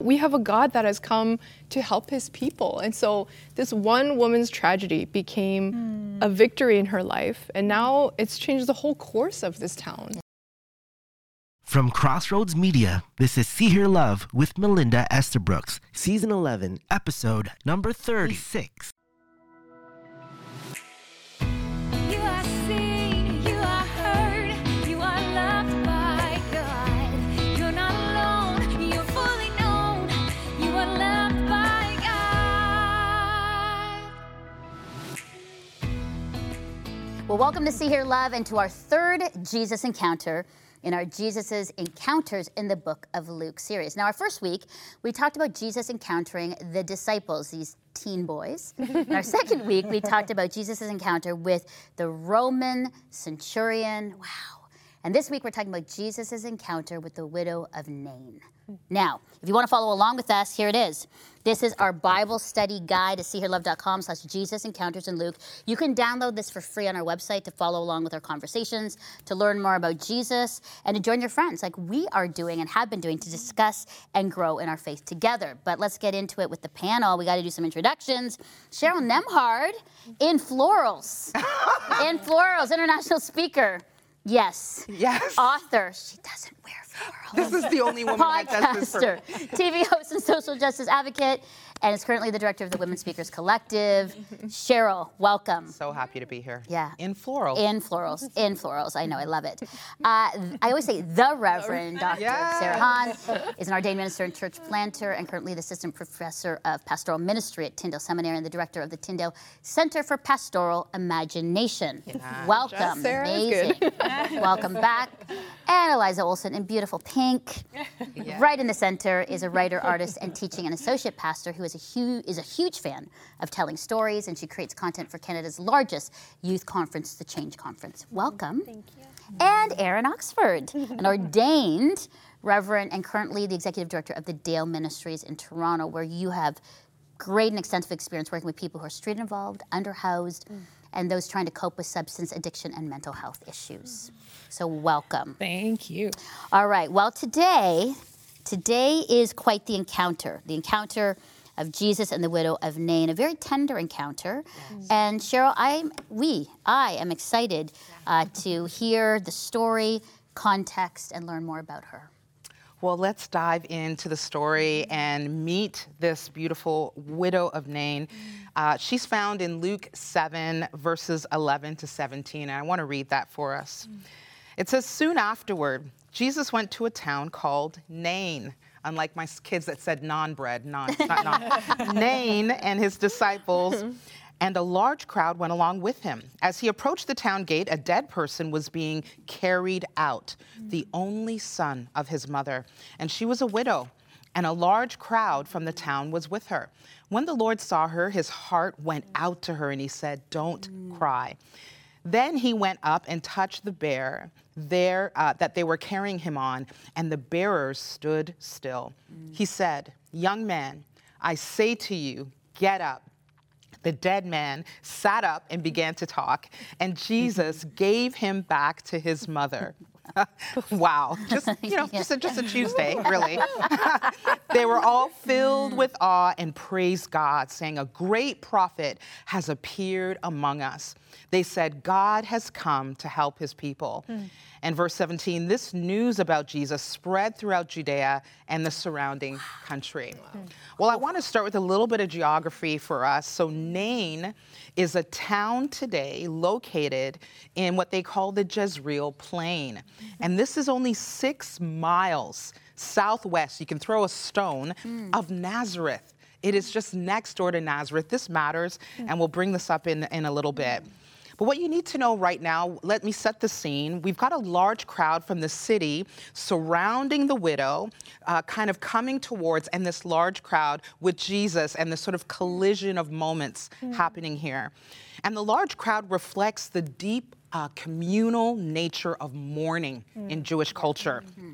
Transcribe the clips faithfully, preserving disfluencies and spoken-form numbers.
we have a God that has come to help his people. And so this one woman's tragedy became mm. a victory in her life. And now it's changed the whole course of this town. From Crossroads Media, this is See Hear Love with Melinda Estabrooks, Season eleven, Episode number thirty-six. Well, welcome to See Hear Love and to our third Jesus Encounter in our Jesus's Encounters in the Book of Luke series. Now, our first week, we talked about Jesus encountering the disciples, these teen boys. In our second week, we talked about Jesus's encounter with the Roman centurion. Wow. And this week, we're talking about Jesus's encounter with the widow of Nain. Now, if you want to follow along with us, here it is. This is our Bible study guide at seehearlove.com slash Jesus Encounters in Luke. You can download this for free on our website to follow along with our conversations, to learn more about Jesus, and to join your friends like we are doing and have been doing to discuss and grow in our faith together. But let's get into it with the panel. We got to do some introductions. Cheryl Nembhard in Florals. in Florals, international speaker. Yes. Yes. Author. She doesn't wear florals. This is the only woman that does this for me. T V host and social justice advocate, and is currently the director of the Women Speakers Collective. Cheryl, welcome. So happy to be here. Yeah. In florals. In florals. In florals. I know. I love it. Uh, I always say the Reverend Doctor Yes. Sarah Hahn is an ordained minister and church planter and currently the assistant professor of pastoral ministry at Tyndale Seminary and the director of the Tyndale Center for Pastoral Imagination. Yeah. Welcome. Sarah is Amazing. Welcome back. And Eliza Olson in beautiful pink. Yeah. Right in the center is a writer, artist, and teaching and associate pastor who is a huge is a huge fan of telling stories, and she creates content for Canada's largest youth conference, the Change Conference. Welcome. Thank you. And Aaron Oxford, an ordained reverend and currently the executive director of the Dale Ministries in Toronto, where you have great and extensive experience working with people who are street involved, underhoused, mm. and those trying to cope with substance addiction and mental health issues. So welcome. Thank you. All right. Well, today, today is quite the encounter. The encounter of Jesus and the widow of Nain, a very tender encounter. Yes. And Cheryl, I'm, we, I am excited uh, to hear the story, context, and learn more about her. Well, let's dive into the story and meet this beautiful widow of Nain. Uh, she's found in Luke seven, verses eleven to seventeen, and I want to read that for us. It says, soon afterward, Jesus went to a town called Nain. Unlike my kids that said non-bread, non, not non. Nain and his disciples, and a large crowd went along with him. As he approached the town gate, a dead person was being carried out, the only son of his mother. And she was a widow, and a large crowd from the town was with her. When the Lord saw her, his heart went out to her, and he said, don't mm. cry. Then he went up and touched the bear there uh, that they were carrying him on, and the bearers stood still. Mm. He said, young man, I say to you, get up. The dead man sat up and began to talk, and Jesus gave him back to his mother. Wow, just, you know, just a, just a Tuesday, really. They were all filled with awe and praised God, saying, a great prophet has appeared among us. They said, God has come to help his people. Mm. And verse seventeen, this news about Jesus spread throughout Judea and the surrounding country. Wow. Well, I want to start with a little bit of geography for us. So Nain is a town today located in what they call the Jezreel Plain. Mm-hmm. And this is only six miles southwest, you can throw a stone, mm. of Nazareth. It is just next door to Nazareth. This matters, mm. and we'll bring this up in, in a little bit. But what you need to know right now, let me set the scene. We've got a large crowd from the city surrounding the widow, uh, kind of coming towards, and this large crowd with Jesus and this sort of collision of moments mm. happening here. And the large crowd reflects the deep uh, communal nature of mourning mm. in Jewish culture. Mm-hmm.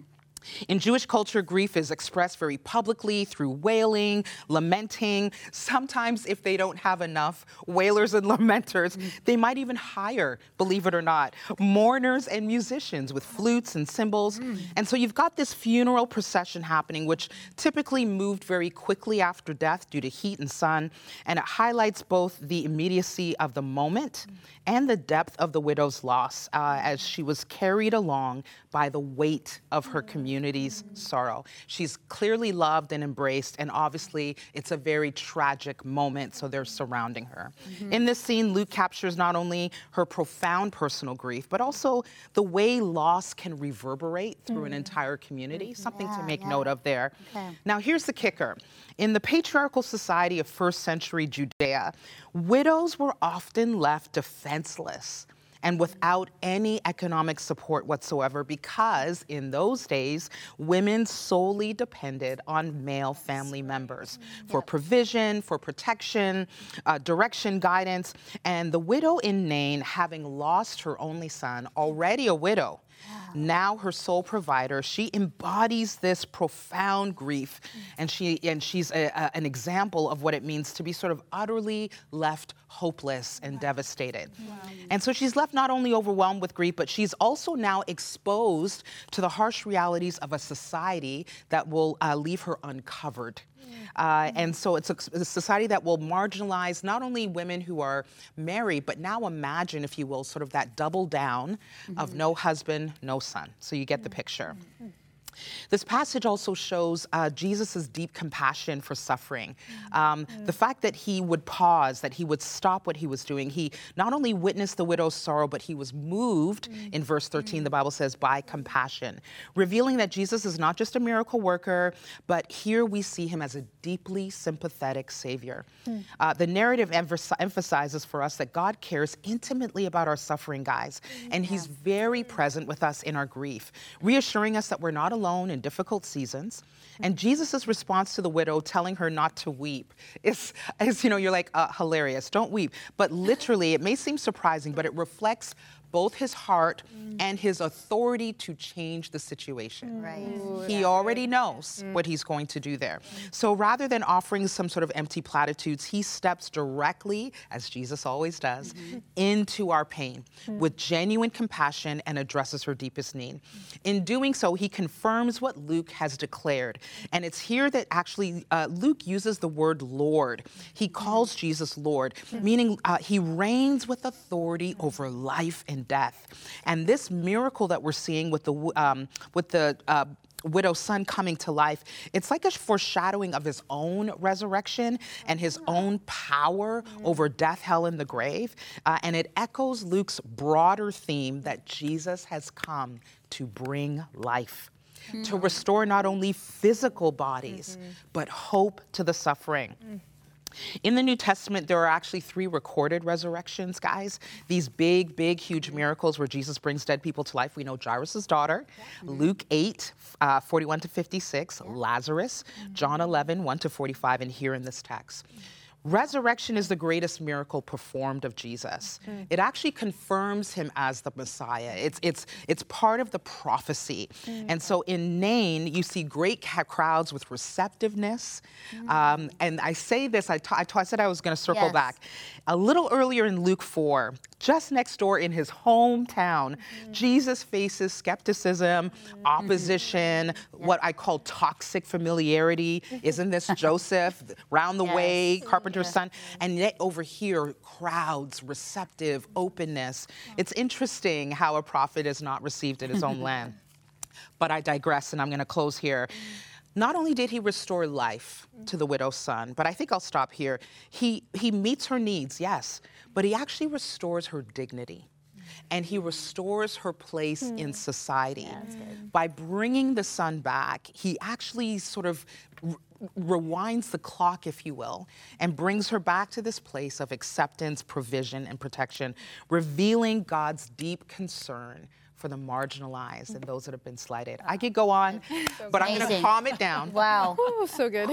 In Jewish culture, grief is expressed very publicly through wailing, lamenting. Sometimes, if they don't have enough wailers and lamenters, they might even hire, believe it or not, mourners and musicians with flutes and cymbals. And so you've got this funeral procession happening, which typically moved very quickly after death due to heat and sun. And it highlights both the immediacy of the moment and the depth of the widow's loss uh, as she was carried along by the weight of her community's sorrow. She's clearly loved and embraced, and obviously it's a very tragic moment, so they're surrounding her. Mm-hmm. In this scene, Luke captures not only her profound personal grief, but also the way loss can reverberate through mm-hmm. an entire community, something yeah, to make yeah. note of there. Okay. Now, here's the kicker. In the patriarchal society of first century Judea, widows were often left defenseless and without any economic support whatsoever, because in those days, women solely depended on male family members for provision, for protection, uh, direction, guidance. And the widow in Nain, having lost her only son, already a widow, now her sole provider, she embodies this profound grief, and she and she's a, a, an example of what it means to be sort of utterly left hopeless and wow. devastated. Wow. And so she's left not only overwhelmed with grief, but she's also now exposed to the harsh realities of a society that will uh, leave her uncovered. Uh, and so it's a, a society that will marginalize not only women who are married, but now imagine, if you will, sort of that double down mm-hmm. of no husband, no son. So you get the picture. Mm-hmm. This passage also shows uh, Jesus' deep compassion for suffering. Um, the fact that he would pause, that he would stop what he was doing. He not only witnessed the widow's sorrow, but he was moved, in verse thirteen, the Bible says, by compassion, revealing that Jesus is not just a miracle worker, but here we see him as a deeply sympathetic Savior. Uh, the narrative emph- emphasizes for us that God cares intimately about our suffering, guys, and he's very present with us in our grief, reassuring us that we're not alone in difficult seasons. And Jesus' response to the widow, telling her not to weep, is, is you know, you're like, uh, hilarious, don't weep. But literally, it may seem surprising, but it reflects both his heart mm. and his authority to change the situation. Right. Ooh, he already knows mm. what he's going to do there. So rather than offering some sort of empty platitudes, he steps directly, as Jesus always does, mm-hmm. into our pain mm. with genuine compassion and addresses her deepest need. In doing so, he confirms what Luke has declared. And it's here that actually uh, Luke uses the word Lord. He calls Jesus Lord, mm. meaning uh, he reigns with authority over life and death. And this miracle that we're seeing with the um, with the uh, widow's son coming to life, it's like a foreshadowing of his own resurrection and his own power over death, hell, and the grave. Uh, and it echoes Luke's broader theme that Jesus has come to bring life, mm-hmm. to restore not only physical bodies, mm-hmm. but hope to the suffering. Mm. In the New Testament, there are actually three recorded resurrections, guys. These big, big, huge miracles where Jesus brings dead people to life. We know Jairus' daughter, yeah. Luke eight, uh, forty-one to fifty-six, yeah. Lazarus, mm-hmm. John eleven, one to forty-five, and here in this text. Mm-hmm. Resurrection is the greatest miracle performed of Jesus. Mm. It actually confirms him as the Messiah. It's it's it's part of the prophecy. Mm. And so in Nain, you see great crowds with receptiveness. Mm. Um, and I say this, I, t- I, t- I said I was going to circle yes. back. A little earlier in Luke four, just next door in his hometown, mm. Jesus faces skepticism, mm. opposition, mm-hmm. what I call toxic familiarity. Isn't this Joseph? Round the yes. way, carpenter. Yeah. Son, and yet over here, crowds, receptive, openness. It's interesting how a prophet is not received in his own land. But I digress, and I'm going to close here. Not only did he restore life to the widow's son, but I think I'll stop here. He, he meets her needs, yes, but he actually restores her dignity. And he restores her place mm. in society. Yeah, by bringing the son back, he actually sort of r- rewinds the clock, if you will, and brings her back to this place of acceptance, provision, and protection, revealing God's deep concern for the marginalized and those that have been slighted. I could go on, so but amazing. I'm going to calm it down. Wow. Ooh, so good.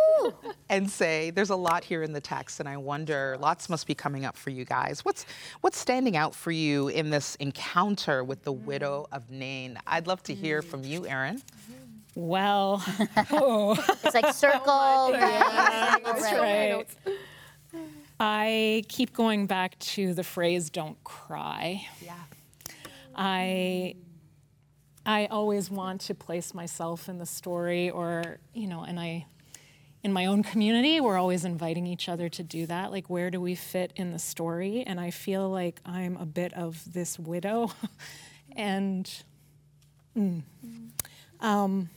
And say there's a lot here in the text, and I wonder, lots must be coming up for you guys. What's what's standing out for you in this encounter with the widow of Nain? I'd love to hear from you, Erin. Well, oh. It's like circle, yeah, That's right. right. I keep going back to the phrase "don't cry." Yeah. I I always want to place myself in the story, or you know, and I in my own community, we're always inviting each other to do that. Like, where do we fit in the story? And I feel like I'm a bit of this widow, and mm, um,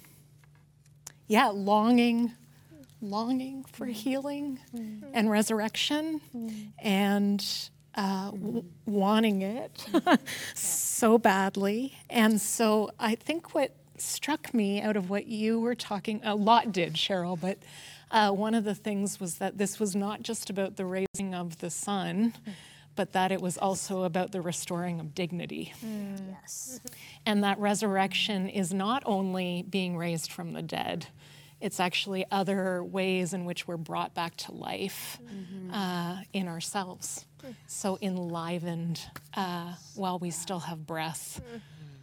yeah, longing. longing for healing mm. and resurrection mm. and uh, w- wanting it so badly. And so I think what struck me out of what you were talking, a lot did, Cheryl, but uh, one of the things was that this was not just about the raising of the son, mm. but that it was also about the restoring of dignity. Mm. Yes. And that resurrection is not only being raised from the dead, it's actually other ways in which we're brought back to life mm-hmm. uh, in ourselves. So enlivened uh, while we still have breath. Mm-hmm.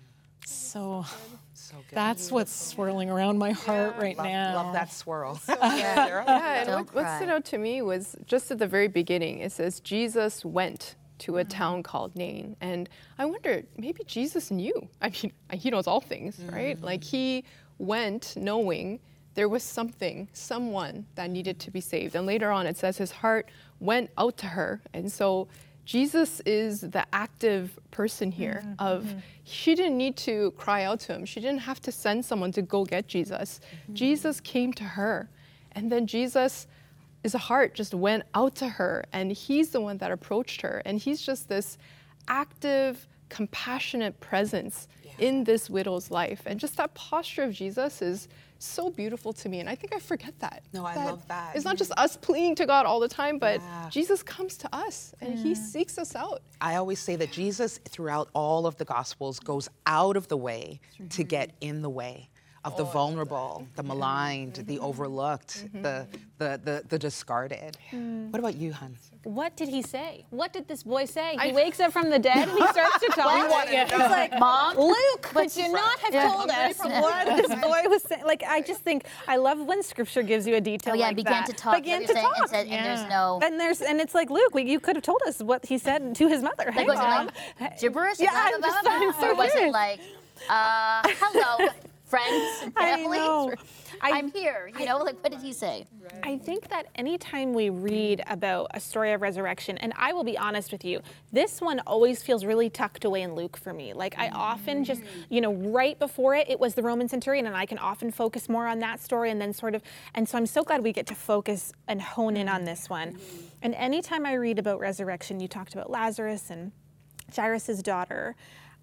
So, so that's what's swirling around my heart yeah. right love, now. Love that swirl. So, yeah, yeah, and what, what stood out to me was just at the very beginning, it says, Jesus went to a mm-hmm. town called Nain. And I wondered, maybe Jesus knew. I mean, he knows all things, mm-hmm. right? Like he went knowing there was something, someone that needed to be saved. And later on, it says his heart went out to her. And so Jesus is the active person here mm-hmm, of, mm-hmm. she didn't need to cry out to him. She didn't have to send someone to go get Jesus. Mm-hmm. Jesus came to her. And then Jesus, his heart just went out to her. And he's the one that approached her. And he's just this active, compassionate presence yeah. in this widow's life. And just that posture of Jesus is so beautiful to me, and I think I forget that. No, I that love that. It's not just us pleading to God all the time, but yeah. Jesus comes to us, and mm. he seeks us out. I always say that Jesus, throughout all of the Gospels, goes out of the way mm-hmm. to get in the way of oh, the vulnerable, the maligned, mm-hmm. the overlooked, mm-hmm. the, the, the, the discarded. Mm. What about you, hun? What did he say? What did this boy say? He I, wakes up from the dead and he starts to talk. What? He's like, Mom, Luke, could you not have yeah. told us what this boy was saying? Like, I just think, I love when scripture gives you a detail oh, yeah, like began that. to talk. Began to talk. And, said, yeah. and there's no... And, there's, and it's like, Luke, we, you could have told us what he said to his mother. Like, hey, was Mom. it like gibberish? Yeah, I'm just, I'm so or was curious. it like, uh, hello, friends and family? I know. I'm here, you know, like what did he say? I think that anytime we read about a story of resurrection, and I will be honest with you, this one always feels really tucked away in Luke for me. Like I often just, you know, right before it, it was the Roman centurion, and I can often focus more on that story and then sort of, and so I'm so glad we get to focus and hone in on this one. And anytime I read about resurrection, you talked about Lazarus and Jairus' daughter,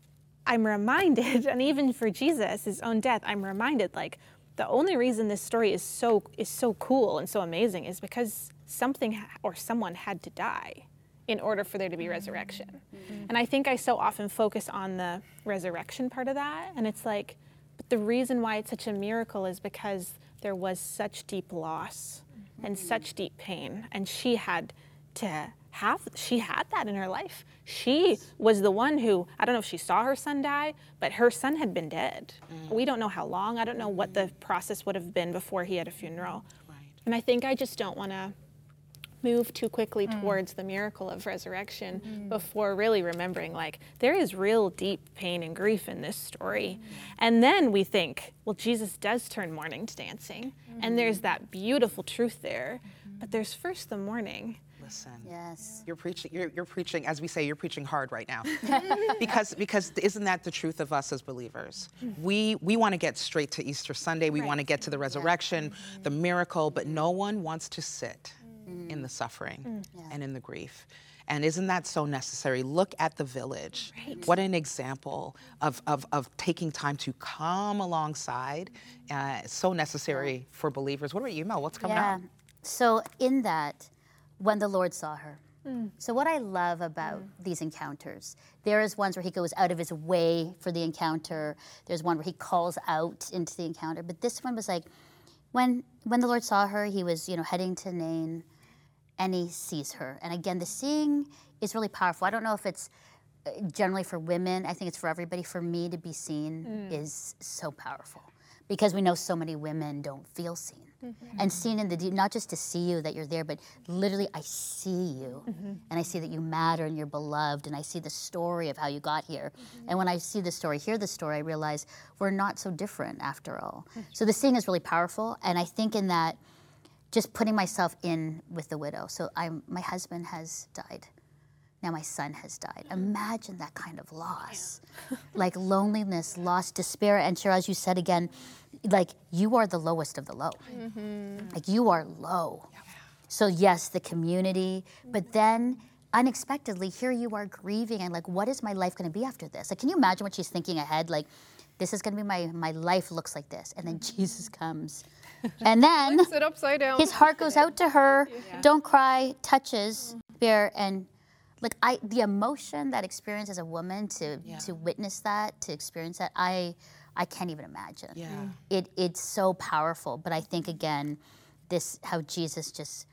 I'm reminded, and even for Jesus, his own death, I'm reminded like, the only reason this story is so is so cool and so amazing is because something ha- or someone had to die in order for there to be resurrection. Mm-hmm. And I think I so often focus on the resurrection part of that, and it's like, but the reason why it's such a miracle is because there was such deep loss mm-hmm. and such deep pain, and she had to have, she had that in her life. She was the one who, I don't know if she saw her son die, but her son had been dead. Mm. We don't know how long. I don't know what the process would have been before he had a funeral. Right. And I think I just don't want to move too quickly mm. towards the miracle of resurrection mm. before really remembering, like, there is real deep pain and grief in this story. Mm. And then we think, well, Jesus does turn mourning to dancing. Mm. And there's that beautiful truth there. Mm. But there's first the mourning. Listen, yes. you're preaching, you're, you're preaching, as we say, you're preaching hard right now. because because isn't that the truth of us as believers? We we want to get straight to Easter Sunday. We right. want to get to the resurrection, yeah. the miracle, but no one wants to sit mm. in the suffering mm. yeah. and in the grief. And isn't that so necessary? Look at the village. Right. What an example of, of, of taking time to come alongside. Uh, so necessary yeah. for believers. What about you, Mel? What's coming yeah. up? So in that, when the Lord saw her. Mm. So what I love about mm. these encounters, there is ones where he goes out of his way for the encounter. There's one where he calls out into the encounter. But this one was like, when when the Lord saw her, he was, you know, heading to Nain, and he sees her. And again, the seeing is really powerful. I don't know if it's generally for women. I think it's for everybody. For me to be seen mm. is so powerful. because we know so many women don't feel seen. Mm-hmm. And seen in the deep, not just to see you that you're there, but literally I see you, mm-hmm. and I see that you matter and you're beloved, and I see the story of how you got here. Mm-hmm. And when I see the story, hear the story, I realize we're not so different after all. Mm-hmm. So the seeing is really powerful, and I think in that, just putting myself in with the widow. So I'm, my husband has died. Now my son has died. Imagine that kind of loss. Yeah. Like loneliness, loss, despair, and Cheryl, as you said again, like you are the lowest of the low. Mm-hmm. Like you are low. Yeah. So yes, the community, but then unexpectedly, here you are grieving and like, what is my life gonna be after this? Like, can you imagine what she's thinking ahead? Like, this is gonna be my, my life looks like this. And then Jesus comes. And then sit upside down. His heart goes out to her, yeah. Don't cry, touches Bear, and like I, the emotion, that experience as a woman to yeah. to witness that, to experience that, I I can't even imagine. Yeah. It it's so powerful. But I think again, this how Jesus just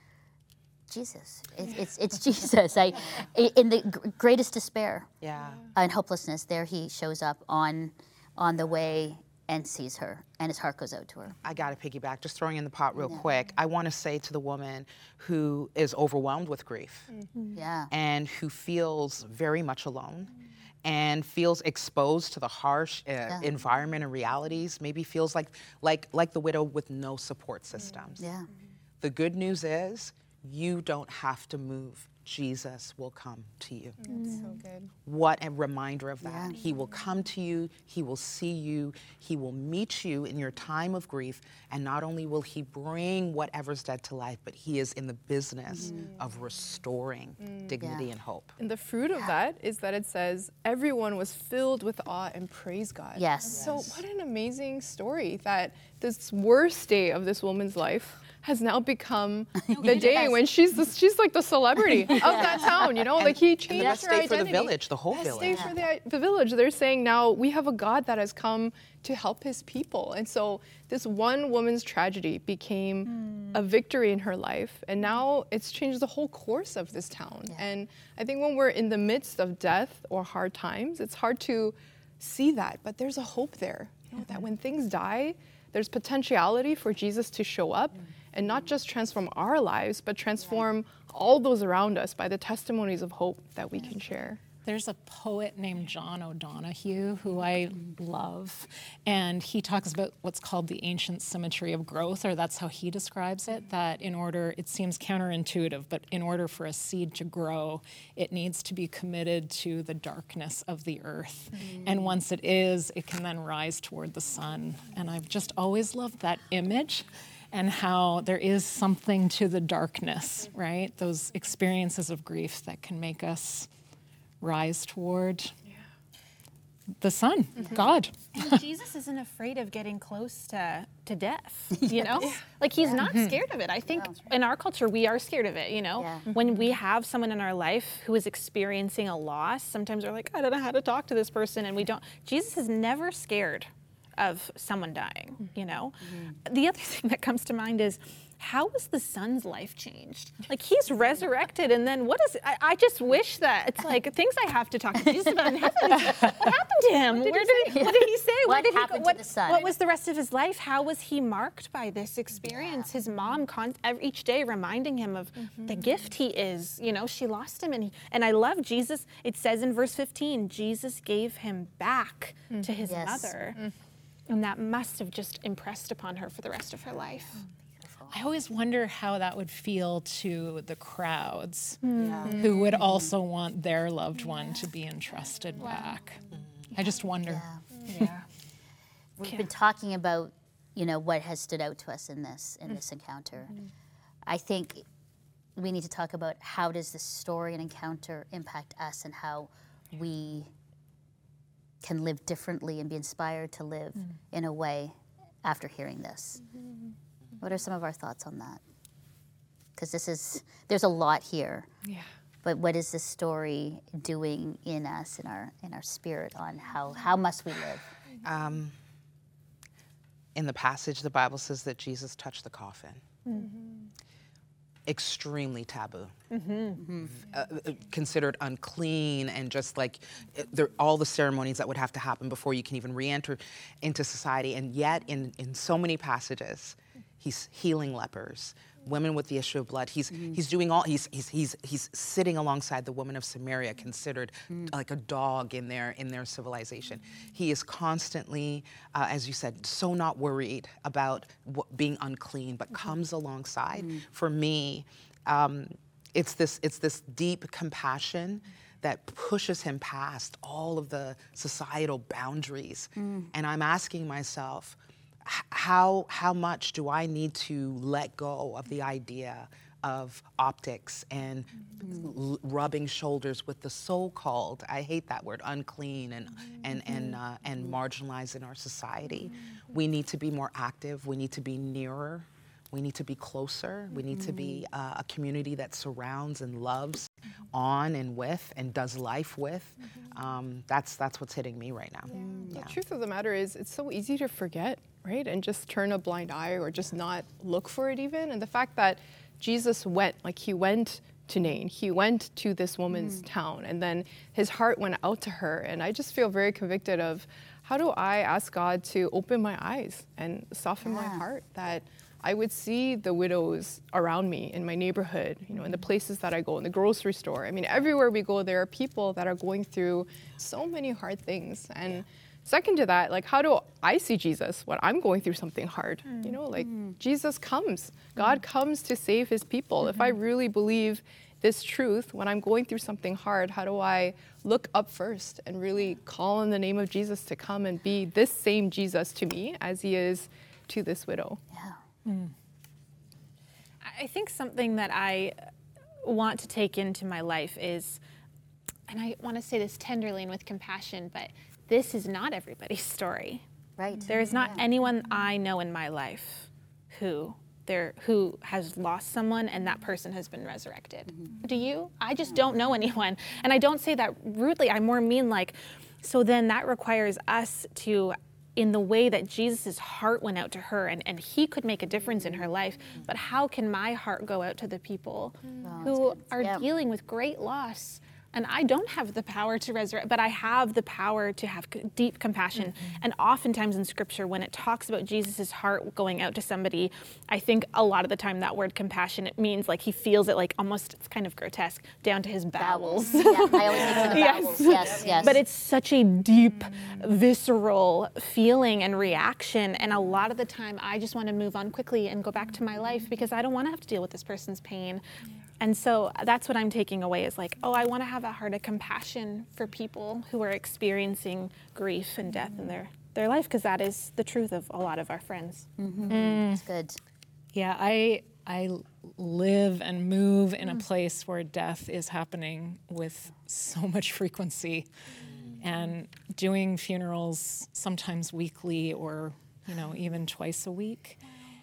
Jesus. It, it's it's Jesus. I in the greatest despair yeah. and hopelessness, there he shows up on on the way and sees her, and his heart goes out to her. I got to piggyback, just throwing in the pot real yeah. quick. I want to say to the woman who is overwhelmed with grief mm-hmm. yeah. and who feels very much alone and feels exposed to the harsh uh, yeah. environment and realities, maybe feels like, like, like the widow with no support systems. Yeah. The good news is you don't have to move. Jesus will come to you. That's so good. What a reminder of that. Yeah. He will come to you, he will see you, he will meet you in your time of grief, and not only will he bring whatever's dead to life, but he is in the business mm. of restoring mm. dignity yeah. and hope. And the fruit of that is that it says everyone was filled with awe and praise God. Yes. So what an amazing story that this worst day of this woman's life has now become the day when she's the, she's like the celebrity of that town, you know, and, like he and changed the best her day identity. for the village, the whole best village. Day for the, the village. They're saying now we have a God that has come to help his people. And so this one woman's tragedy became mm. a victory in her life. And now it's changed the whole course of this town. Yeah. And I think when we're in the midst of death or hard times, it's hard to see that, but there's a hope there, you know, mm-hmm. that when things die, there's potentiality for Jesus to show up mm. and not just transform our lives, but transform yeah. all those around us by the testimonies of hope that we yeah. can share. There's a poet named John O'Donohue who I love, and he talks about what's called the ancient symmetry of growth, or that's how he describes it, that in order, it seems counterintuitive, but in order for a seed to grow, it needs to be committed to the darkness of the earth. Mm. And once it is, it can then rise toward the sun. And I've just always loved that image, and how there is something to the darkness, right? Those experiences of grief that can make us rise toward yeah. the sun, mm-hmm. God. And Jesus isn't afraid of getting close to, to death, you know? Yeah. Like he's yeah. not mm-hmm. scared of it. I think yeah. in our culture, we are scared of it, you know? Yeah. When we have someone in our life who is experiencing a loss, sometimes we're like, I don't know how to talk to this person, and we don't. Jesus is never scared of someone dying, you know? Mm-hmm. The other thing that comes to mind is, how was the son's life changed? Like he's resurrected, and then what is it? I, I just wish that it's like things I have to talk to Jesus about in heaven. What happened to him? What Where did, did he, what did he say? What Where did happened he go? to the son? What was the rest of his life? How was he marked by this experience? Yeah. His mom con- each day reminding him of mm-hmm. the gift he is. You know, she lost him, and he, and I love Jesus. It says in verse fifteen, Jesus gave him back mm-hmm. to his yes. mother. Mm-hmm. And that must have just impressed upon her for the rest of her life. I always wonder how that would feel to the crowds yeah. who would also want their loved one to be entrusted wow. back. I just wonder. Yeah. yeah. We've been talking about, you know, what has stood out to us in this in this encounter. Mm-hmm. I think we need to talk about how does this story and encounter impact us, and how we can live differently and be inspired to live mm. in a way after hearing this. Mm-hmm. What are some of our thoughts on that? Because this is, there's a lot here. Yeah. But what is this story doing in us, in our in our spirit, on how, how must we live? Um, in the passage, the Bible says that Jesus touched the coffin. Mm-hmm. extremely taboo, mm-hmm. uh, considered unclean, and just like there, all the ceremonies that would have to happen before you can even re-enter into society. And yet, in, in so many passages, he's healing lepers, women with the issue of blood. He's mm-hmm. he's doing all. He's he's he's he's sitting alongside the woman of Samaria, considered mm-hmm. like a dog in their in their civilization. He is constantly, uh, as you said, so not worried about w- being unclean, but mm-hmm. comes alongside. Mm-hmm. For me, um, it's this it's this deep compassion that pushes him past all of the societal boundaries. Mm. And I'm asking myself, How how much do I need to let go of the idea of optics and mm-hmm. l- rubbing shoulders with the so-called, I hate that word, unclean and mm-hmm. and and uh, and marginalized in our society? Mm-hmm. We need to be more active. We need to be nearer. We need to be closer. Mm-hmm. We need to be uh, a community that surrounds and loves mm-hmm. on and with and does life with. Mm-hmm. Um, that's that's what's hitting me right now. Yeah. Yeah. The truth of the matter is, it's so easy to forget, right? And just turn a blind eye or just not look for it even. And the fact that Jesus went, like he went to Nain, he went to this woman's mm. town, and then his heart went out to her. And I just feel very convicted of, how do I ask God to open my eyes and soften yeah. my heart, that I would see the widows around me in my neighborhood, you know, in the places that I go, in the grocery store. I mean, everywhere we go, there are people that are going through so many hard things. And yeah. second to that, like, how do I see Jesus when I'm going through something hard? Mm. You know, like mm. Jesus comes. God mm. comes to save his people. Mm-hmm. If I really believe this truth, when I'm going through something hard, how do I look up first and really call on the name of Jesus to come and be this same Jesus to me as he is to this widow? Yeah. Mm. I think something that I want to take into my life is, and I want to say this tenderly and with compassion, but this is not everybody's story. Right. There is not yeah. anyone I know in my life who there who has lost someone and that person has been resurrected. Mm-hmm. Do you? I just don't know anyone. And I don't say that rudely. I more mean like, so then that requires us to, in the way that Jesus' heart went out to her, and, and he could make a difference in her life, but how can my heart go out to the people oh, who are yeah. dealing with great loss? And I don't have the power to resurrect, but I have the power to have deep compassion. Mm-hmm. And oftentimes in Scripture, when it talks about Jesus' heart going out to somebody, I think a lot of the time that word compassion, it means like he feels it like almost, it's kind of grotesque, down to his bowels. Yeah, I always think of the bowels. Yes. yes, yes. But it's such a deep, visceral feeling and reaction. And a lot of the time, I just want to move on quickly and go back to my life because I don't want to have to deal with this person's pain. And so that's what I'm taking away is like, oh, I want to have a heart of compassion for people who are experiencing grief and death in their, their life, because that is the truth of a lot of our friends. Mm-hmm. Mm. That's good. Yeah, I I live and move in a place where death is happening with so much frequency, and doing funerals sometimes weekly or, you know, even twice a week.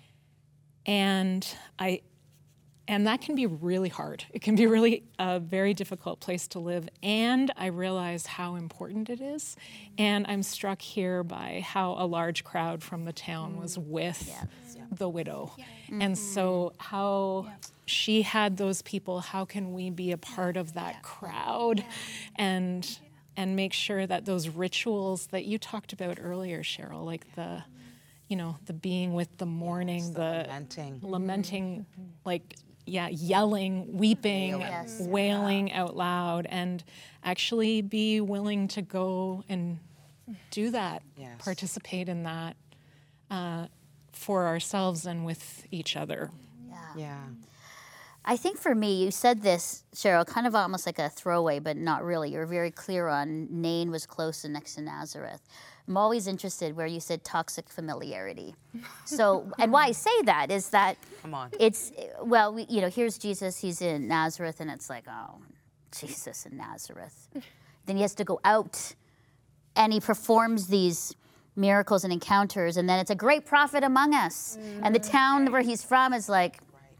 And I And that can be really hard. It can be really a very difficult place to live. And I realize how important it is. And I'm struck here by how a large crowd from the town was with yeah. the widow. Yeah. Mm-hmm. And so how yeah. she had those people, how can we be a part of that crowd and and make sure that those rituals that you talked about earlier, Cheryl, like the, you know, the being with the mourning, yes, the, the lamenting, lamenting mm-hmm. like, yeah, yelling, weeping, yes. wailing out loud, and actually be willing to go and do that, yes. participate in that uh, for ourselves and with each other. Yeah. Yeah. I think for me, you said this, Cheryl, kind of almost like a throwaway, but not really. You were very clear on Nain was close and next to Nazareth. I'm always interested where you said toxic familiarity. So, and why I say that is that Come on. it's, well, we, you know, here's Jesus, he's in Nazareth, and it's like, oh, Jesus in Nazareth. Then he has to go out, and he performs these miracles and encounters, and then it's a great prophet among us. Mm. And the town where he's from is like,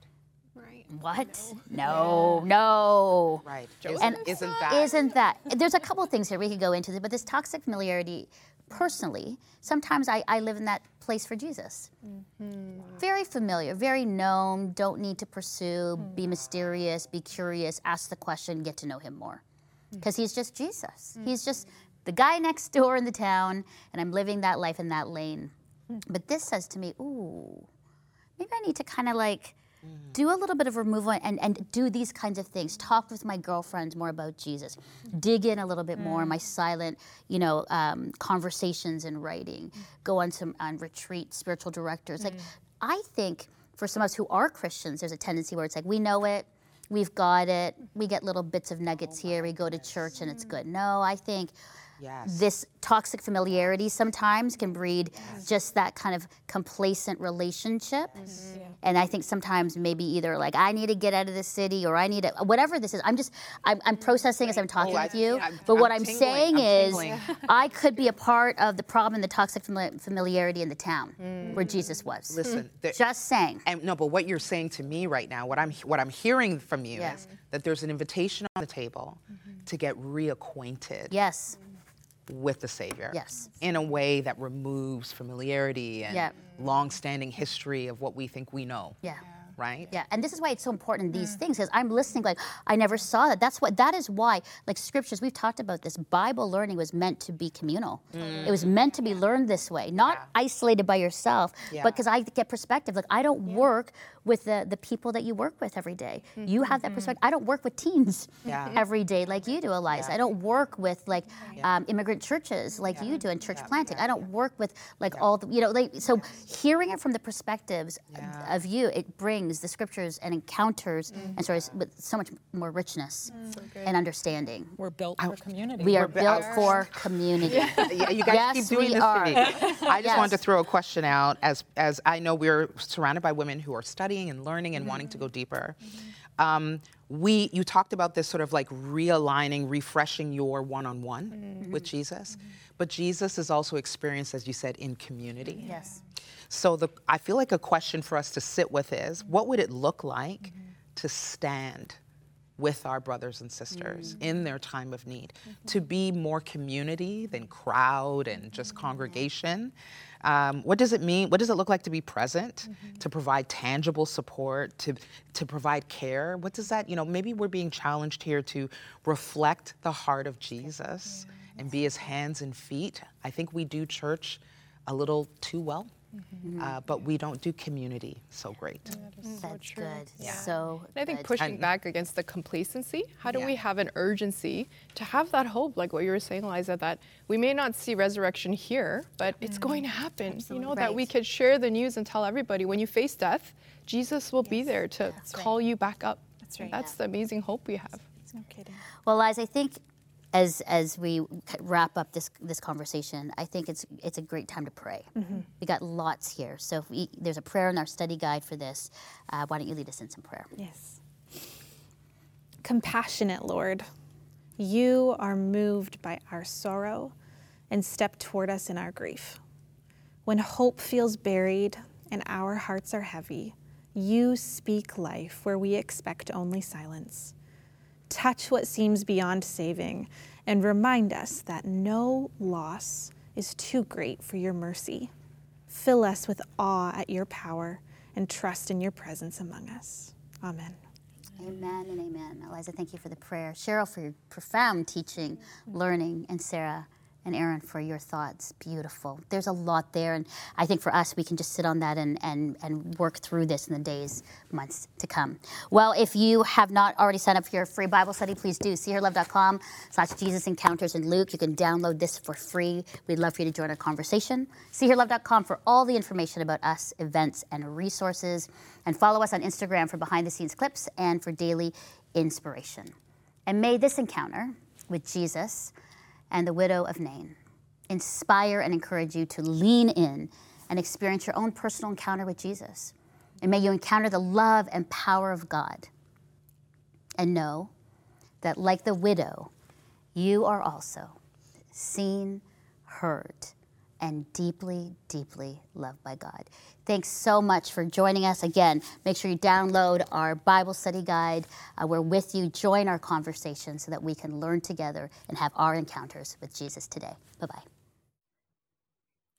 what? No, no. no. Right. And isn't that? Isn't that? There's a couple of things here we could go into, but this toxic familiarity personally, sometimes I, I live in that place for Jesus. Mm-hmm. Very familiar, very known, don't need to pursue, mm-hmm. be mysterious, be curious, ask the question, get to know him more. Because mm-hmm. he's just Jesus. Mm-hmm. He's just the guy next door in the town, and I'm living that life in that lane. Mm-hmm. But this says to me, ooh, maybe I need to kind of like mm-hmm. do a little bit of removal and, and do these kinds of things. Talk with my girlfriends more about Jesus. Mm-hmm. Dig in a little bit mm-hmm. more in my silent, you know, um, conversations and writing. Mm-hmm. Go on some on retreat, spiritual directors. Mm-hmm. Like, I think for some of us who are Christians, there's a tendency where it's like, we know it, we've got it, we get little bits of nuggets oh here, we go to church and it's good. No, I think yes. this toxic familiarity sometimes can breed yes. just that kind of complacent relationship. Yes. Yeah. And I think sometimes maybe either like, I need to get out of the city or I need to, whatever this is, I'm just, I'm, I'm processing as I'm talking oh, with I, you. I'm, but I'm what I'm tingling. saying I'm is, tingling. I could be a part of the problem in the toxic familiarity in the town mm. where Jesus was. Listen. There, just saying. And no, but what you're saying to me right now, what I'm, what I'm hearing from you yeah. is that there's an invitation on the table mm-hmm. to get reacquainted. Yes. with the Savior. Yes. In a way that removes familiarity and yeah. long-standing history of what we think we know. Yeah. Right? Yeah, and this is why it's so important, these mm. things, because I'm listening like, I never saw that. That's what, that is why, like scriptures, we've talked about this, Bible learning was meant to be communal. Mm. It was meant to be learned this way, not yeah. isolated by yourself, yeah. but because I get perspective. Like, I don't yeah. work with the, the people that you work with every day. Mm-hmm. You have that perspective. I don't work with teens yeah. every day like you do, Eliza. Yeah. I don't work with like yeah. um, immigrant churches like yeah. you do and church yeah. planting. Yeah. I don't work with like yeah. all the, you know, like, so hearing it from the perspectives yeah. of you, it brings the scriptures and encounters mm-hmm. and sort of with so much more richness mm. so and understanding. We're built for community. We are We're built are. for community. Yeah. yeah, you guys yes, keep doing we this are. to me. I just yes. wanted to throw a question out as as I know we're surrounded by women who are studying and learning and mm-hmm. wanting to go deeper. Mm-hmm. Um, we, you talked about this sort of like realigning, refreshing your one-on-one mm-hmm. with Jesus, mm-hmm. but Jesus is also experienced, as you said, in community. Yes. So the, I feel like a question for us to sit with is, what would it look like mm-hmm. to stand with our brothers and sisters mm-hmm. in their time of need, mm-hmm. to be more community than crowd and just mm-hmm. congregation? Um, what does it mean? What does it look like to be present, mm-hmm. to provide tangible support, to to provide care? What does that, you know, maybe we're being challenged here to reflect the heart of Jesus yeah. and be his hands and feet. I think we do church a little too well. Mm-hmm. Uh, but we don't do community so great. Yeah, that is That's so good. Yeah. So and I think good. pushing and, back against the complacency, how do yeah. we have an urgency to have that hope, like what you were saying, Liza, that we may not see resurrection here, but mm-hmm. it's going to happen. Absolutely. You know, right. that we could share the news and tell everybody when you face death, Jesus will yes. be there to That's call right. you back up. That's right. That's yeah. the amazing hope we have. No kidding. Well, Liza, I think As as we wrap up this this conversation, I think it's it's a great time to pray. Mm-hmm. We got lots here, so if we, there's a prayer in our study guide for this. Uh, why don't you lead us in some prayer? Yes. Compassionate Lord, you are moved by our sorrow and step toward us in our grief. When hope feels buried and our hearts are heavy, you speak life where we expect only silence. Touch what seems beyond saving and remind us that no loss is too great for your mercy. Fill us with awe at your power and trust in your presence among us. Amen. Amen and amen. Eliza, thank you for the prayer. Cheryl, for your profound teaching, learning, and Sarah and Aaron, for your thoughts. Beautiful. There's a lot there, and I think for us, we can just sit on that and, and, and work through this in the days, months to come. Well, if you have not already signed up for your free Bible study, please do. see her love dot com slash Jesus Encounters in Luke. You can download this for free. We'd love for you to join our conversation. see her love dot com for all the information about us, events, and resources. And follow us on Instagram for behind-the-scenes clips and for daily inspiration. And may this encounter with Jesus and the widow of Nain inspire and encourage you to lean in and experience your own personal encounter with Jesus. And may you encounter the love and power of God. And know that like the widow, you are also seen, heard, and deeply, deeply loved by God. Thanks so much for joining us. Again, make sure you download our Bible study guide. Uh, we're with you. Join our conversation so that we can learn together and have our encounters with Jesus today. Bye-bye.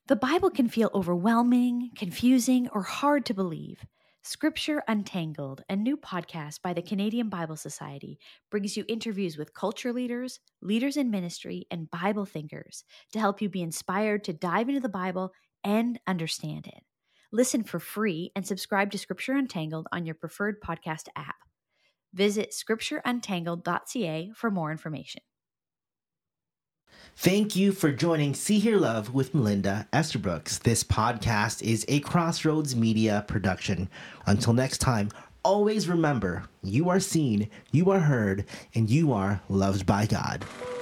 The Bible can feel overwhelming, confusing, or hard to believe. Scripture Untangled, a new podcast by the Canadian Bible Society, brings you interviews with culture leaders, leaders in ministry, and Bible thinkers to help you be inspired to dive into the Bible and understand it. Listen for free and subscribe to Scripture Untangled on your preferred podcast app. Visit scripture untangled dot c a for more information. Thank you for joining See Hear Love with Melinda Estabrooks. This podcast is a Crossroads Media production. Until next time, always remember, you are seen, you are heard, and you are loved by God.